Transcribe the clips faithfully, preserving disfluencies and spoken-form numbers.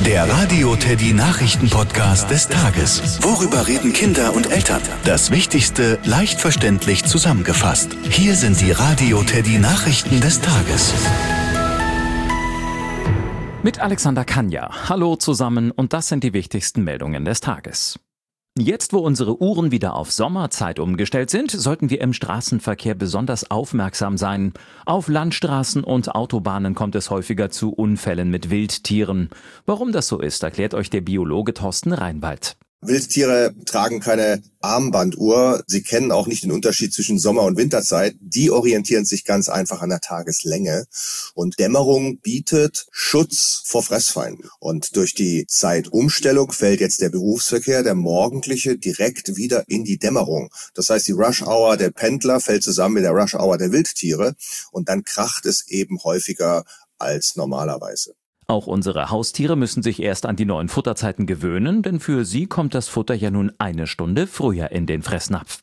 Der Radio Teddy Nachrichten-Podcast des Tages. Worüber reden Kinder und Eltern? Das Wichtigste leicht verständlich zusammengefasst. Hier sind die Radio Teddy Nachrichten des Tages. Mit Alexander Kanja. Hallo zusammen und das sind die wichtigsten Meldungen des Tages. Jetzt, wo unsere Uhren wieder auf Sommerzeit umgestellt sind, sollten wir im Straßenverkehr besonders aufmerksam sein. Auf Landstraßen und Autobahnen kommt es häufiger zu Unfällen mit Wildtieren. Warum das so ist, erklärt euch der Biologe Thorsten Reinwald. Wildtiere tragen keine Armbanduhr. Sie kennen auch nicht den Unterschied zwischen Sommer- und Winterzeit. Die orientieren sich ganz einfach an der Tageslänge. Und Dämmerung bietet Schutz vor Fressfeinden. Und durch die Zeitumstellung fällt jetzt der Berufsverkehr, der morgendliche, direkt wieder in die Dämmerung. Das heißt, die Rush-Hour der Pendler fällt zusammen mit der Rush-Hour der Wildtiere. Und dann kracht es eben häufiger als normalerweise. Auch unsere Haustiere müssen sich erst an die neuen Futterzeiten gewöhnen, denn für sie kommt das Futter ja nun eine Stunde früher in den Fressnapf.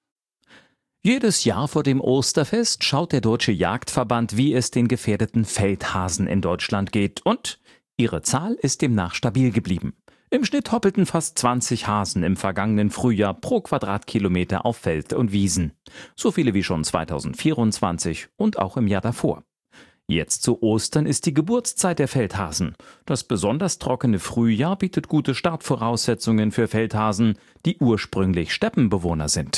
Jedes Jahr vor dem Osterfest schaut der Deutsche Jagdverband, wie es den gefährdeten Feldhasen in Deutschland geht, und ihre Zahl ist demnach stabil geblieben. Im Schnitt hoppelten fast zwanzig Hasen im vergangenen Frühjahr pro Quadratkilometer auf Feld und Wiesen. So viele wie schon zweitausendvierundzwanzig und auch im Jahr davor. Jetzt zu Ostern ist die Geburtszeit der Feldhasen. Das besonders trockene Frühjahr bietet gute Startvoraussetzungen für Feldhasen, die ursprünglich Steppenbewohner sind.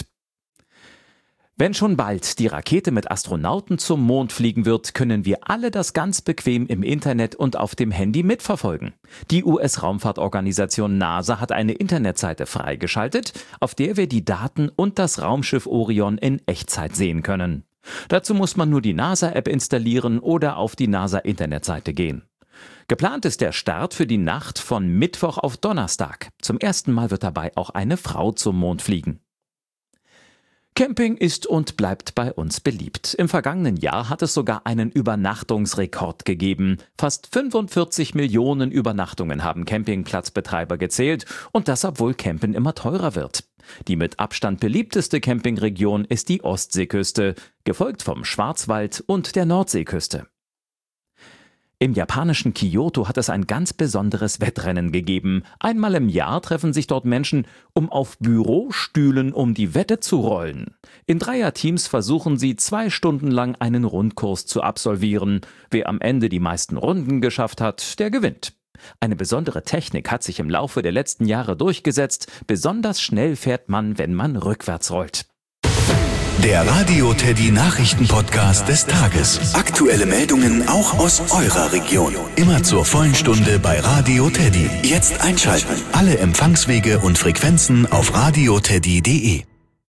Wenn schon bald die Rakete mit Astronauten zum Mond fliegen wird, können wir alle das ganz bequem im Internet und auf dem Handy mitverfolgen. Die U S-Raumfahrtorganisation NASA hat eine Internetseite freigeschaltet, auf der wir die Daten und das Raumschiff Orion in Echtzeit sehen können. Dazu muss man nur die NASA-App installieren oder auf die NASA-Internetseite gehen. Geplant ist der Start für die Nacht von Mittwoch auf Donnerstag. Zum ersten Mal wird dabei auch eine Frau zum Mond fliegen. Camping ist und bleibt bei uns beliebt. Im vergangenen Jahr hat es sogar einen Übernachtungsrekord gegeben. Fast fünfundvierzig Millionen Übernachtungen haben Campingplatzbetreiber gezählt, und das, obwohl Campen immer teurer wird. Die mit Abstand beliebteste Campingregion ist die Ostseeküste, gefolgt vom Schwarzwald und der Nordseeküste. Im japanischen Kyoto hat es ein ganz besonderes Wettrennen gegeben. Einmal im Jahr treffen sich dort Menschen, um auf Bürostühlen um die Wette zu rollen. In Dreierteams versuchen sie zwei Stunden lang einen Rundkurs zu absolvieren. Wer am Ende die meisten Runden geschafft hat, der gewinnt. Eine besondere Technik hat sich im Laufe der letzten Jahre durchgesetzt. Besonders schnell fährt man, wenn man rückwärts rollt. Der Radio Teddy Nachrichten-Podcast des Tages. Aktuelle Meldungen auch aus eurer Region. Immer zur vollen Stunde bei Radio Teddy. Jetzt einschalten. Alle Empfangswege und Frequenzen auf radioteddy punkt de.